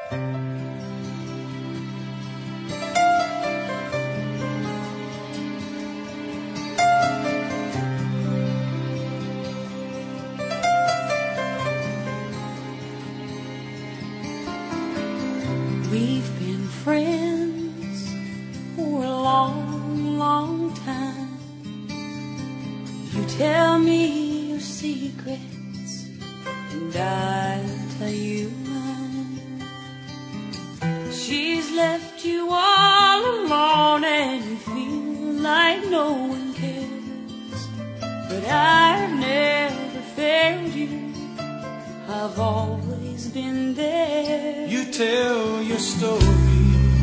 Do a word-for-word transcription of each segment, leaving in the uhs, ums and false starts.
We've been friends for a long, long time. You tell me your secrets and I'll tell you mine. She's left you all alone and you feel like no one cares. But I've never failed you, I've always been there. You tell your story,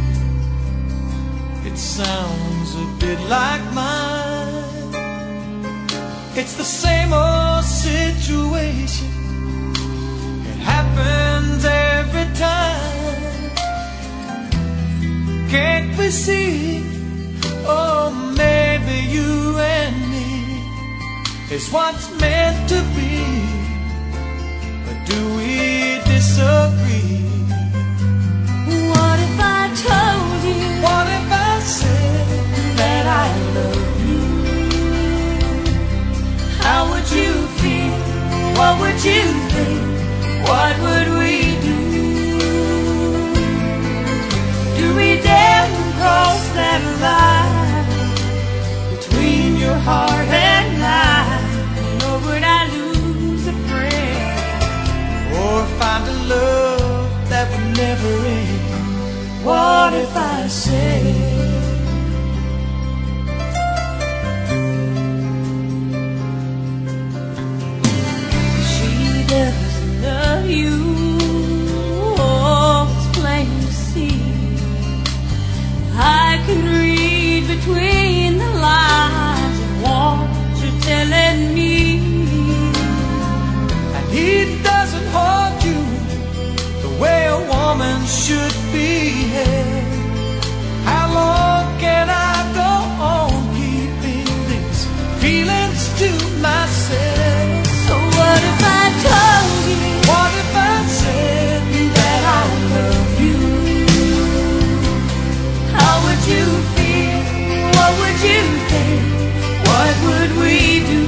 it sounds a bit like mine. It's the same old situation, it happens every time. Can't we see, oh maybe you and me is what's meant to be? Or do we disagree? What if I told you? What if I said that I love you? How would you feel? What would you think? What would we do? Do we dare to cross that line between your heart and mine? Or would I lose a friend? Or find a love that would never end? What if I say she doesn't love you? Oh, it's plain to see. I can read between the lines of what you're telling me. And he doesn't hold you the way a woman should behave. How long can I go on keeping these feelings to myself? So what if I told you? What if I said that I love you? How would you feel? What would you think? What would we do?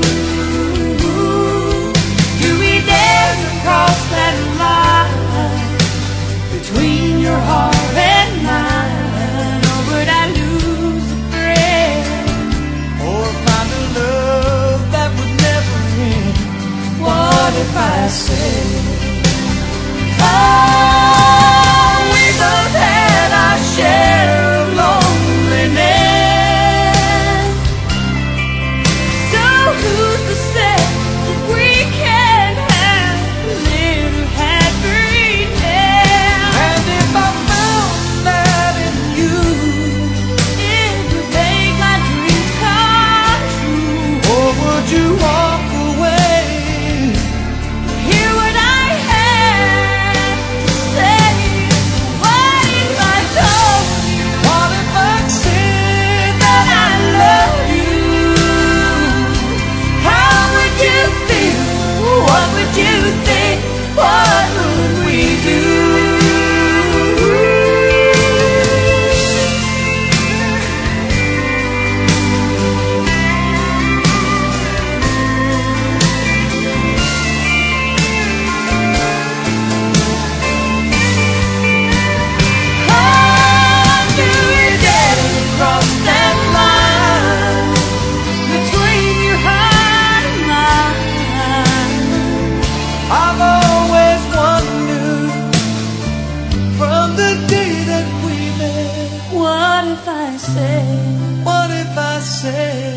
Do we dare to cross that line between your heart and mine? Or would I lose a friend? Or find a love that would never end? What if I said, oh, we both had our share of loneliness? So who's to say that we can have a little happiness? And if I found that in you, It would make my dreams come true. or would you walk away? Hear what I have to say. What if I told you What if I said that I love you? How would you feel? What would you think? What would we do? How do we dare to cross that line between your heart and mine? I've always wondered from the day that we met. What if I say What if I said